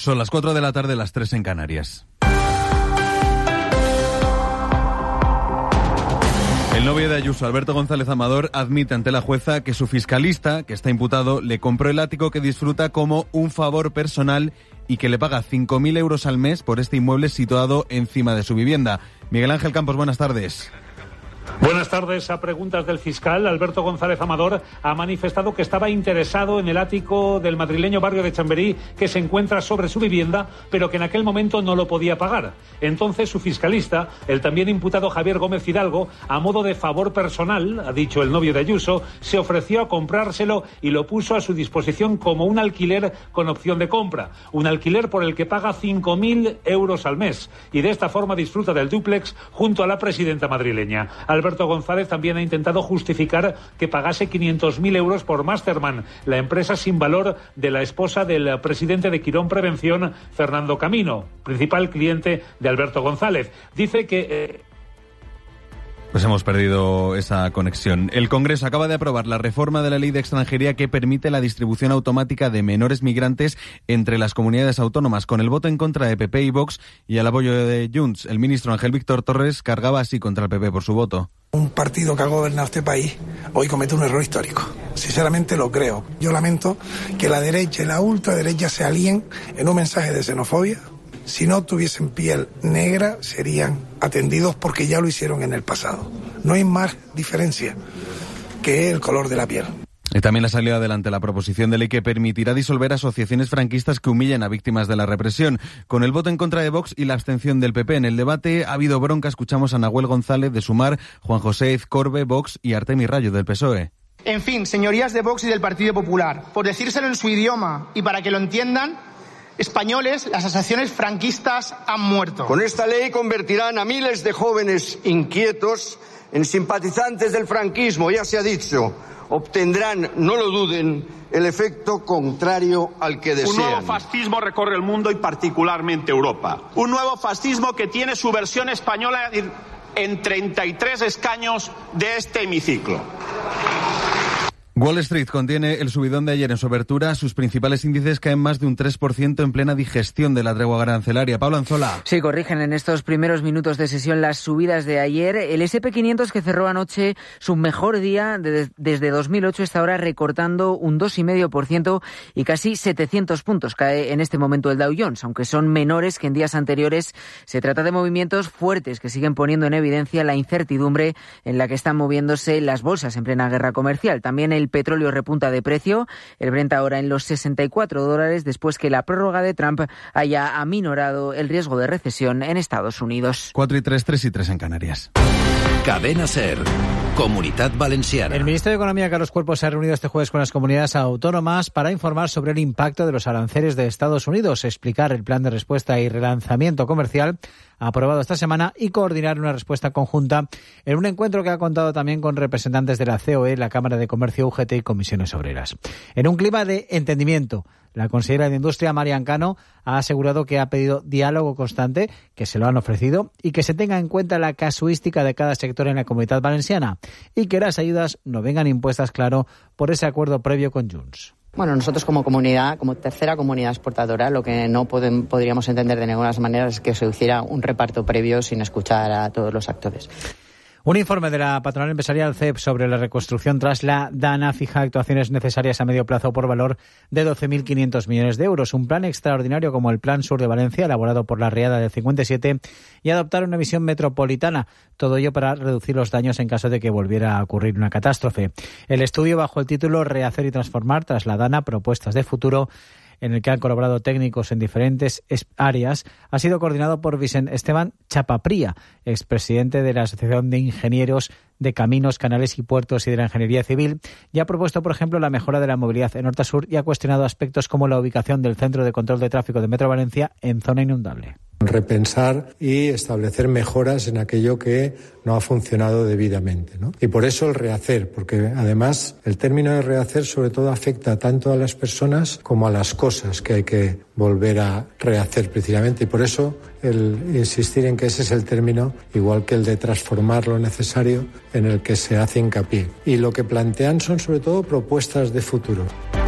Son las 4 de la tarde, las 3 en Canarias. El novio de Ayuso, Alberto González Amador, admite ante la jueza que su fiscalista, que está imputado, le compró el ático que disfruta como un favor personal y que le paga 5.000 euros al mes por este inmueble situado encima de su vivienda. Miguel Ángel Campos, buenas tardes. Buenas tardes. A preguntas del fiscal, Alberto González Amador ha manifestado que estaba interesado en el ático del madrileño barrio de Chamberí que se encuentra sobre su vivienda, pero que en aquel momento no lo podía pagar. Entonces su fiscalista, el también imputado Javier Gómez Hidalgo, a modo de favor personal, ha dicho el novio de Ayuso, se ofreció a comprárselo y lo puso a su disposición como un alquiler con opción de compra. Un alquiler por el que paga 5.000 euros al mes y de esta forma disfruta del dúplex junto a la presidenta madrileña. Alberto González también ha intentado justificar que pagase 500.000 euros por Masterman, la empresa sin valor de la esposa del presidente de Quirón Prevención, Fernando Camino, principal cliente de Alberto González. Dice que... Pues hemos perdido esa conexión. El Congreso acaba de aprobar la reforma de la Ley de Extranjería que permite la distribución automática de menores migrantes entre las comunidades autónomas. Con el voto en contra de PP y Vox y el apoyo de Junts, el ministro Ángel Víctor Torres cargaba así contra el PP por su voto. Un partido que ha gobernado este país hoy comete un error histórico. Sinceramente lo creo. Yo lamento que la derecha y la ultraderecha se alíen en un mensaje de xenofobia. Si no tuviesen piel negra, serían atendidos porque ya lo hicieron en el pasado. No hay más diferencia que el color de la piel. Y también ha salido adelante la proposición de ley que permitirá disolver asociaciones franquistas que humillen a víctimas de la represión. Con el voto en contra de Vox y la abstención del PP en el debate ha habido bronca. Escuchamos a Nahuel González de Sumar, Juan José Ezcorbe, Vox y Artemi Rayo del PSOE. En fin, señorías de Vox y del Partido Popular, por decírselo en su idioma y para que lo entiendan, españoles, las asociaciones franquistas han muerto. Con esta ley convertirán a miles de jóvenes inquietos en simpatizantes del franquismo, ya se ha dicho. Obtendrán, no lo duden, el efecto contrario al que desean. Un nuevo fascismo recorre el mundo y particularmente Europa. Un nuevo fascismo que tiene su versión española en 33 escaños de este hemiciclo. Wall Street contiene el subidón de ayer en su apertura. Sus principales índices caen más de un 3% en plena digestión de la tregua arancelaria. Pablo Anzola. Sí, corrigen en estos primeros minutos de sesión las subidas de ayer. El S&P 500 que cerró anoche su mejor día desde 2008 está ahora recortando un 2,5% y casi 700 puntos. Cae en este momento el Dow Jones, aunque son menores que en días anteriores. Se trata de movimientos fuertes que siguen poniendo en evidencia la incertidumbre en la que están moviéndose las bolsas en plena guerra comercial. También el petróleo repunta de precio, el Brent ahora en los $64 después que la prórroga de Trump haya aminorado el riesgo de recesión en Estados Unidos. 4 y 3, 3 y 3 en Canarias. Cadena SER, Comunitat Valenciana. El Ministerio de Economía, Carlos Cuerpo, se ha reunido este jueves con las comunidades autónomas para informar sobre el impacto de los aranceles de Estados Unidos, explicar el plan de respuesta y relanzamiento comercial aprobado esta semana y coordinar una respuesta conjunta en un encuentro que ha contado también con representantes de la COE, la Cámara de Comercio, UGT y Comisiones Obreras. En un clima de entendimiento, la consejera de Industria, Marian Cano, ha asegurado que ha pedido diálogo constante, que se lo han ofrecido y que se tenga en cuenta la casuística de cada sector en la Comunidad Valenciana y que las ayudas no vengan impuestas, claro, por ese acuerdo previo con Junts. Bueno, nosotros como comunidad, como tercera comunidad exportadora, lo que no podríamos entender de ninguna manera es que se hiciera un reparto previo sin escuchar a todos los actores. Un informe de la patronal empresarial CEP sobre la reconstrucción tras la DANA fija actuaciones necesarias a medio plazo por valor de 12.500 millones de euros. Un plan extraordinario como el Plan Sur de Valencia, elaborado por la Riada del 57, y adoptar una visión metropolitana. Todo ello para reducir los daños en caso de que volviera a ocurrir una catástrofe. El estudio, bajo el título Rehacer y transformar tras la DANA, propuestas de futuro, en el que han colaborado técnicos en diferentes áreas, ha sido coordinado por Vicent Esteban Chapapría, expresidente de la Asociación de Ingenieros de Caminos, Canales y Puertos y de la Ingeniería Civil, y ha propuesto, por ejemplo, la mejora de la movilidad en Norte-Sur y ha cuestionado aspectos como la ubicación del Centro de Control de Tráfico de Metro Valencia en zona inundable. Repensar y establecer mejoras en aquello que no ha funcionado debidamente, ¿no? Y por eso el rehacer, porque además el término de rehacer sobre todo afecta tanto a las personas como a las cosas que hay que volver a rehacer precisamente. Y por eso el insistir en que ese es el término, igual que el de transformar lo necesario, en el que se hace hincapié. Y lo que plantean son sobre todo propuestas de futuro.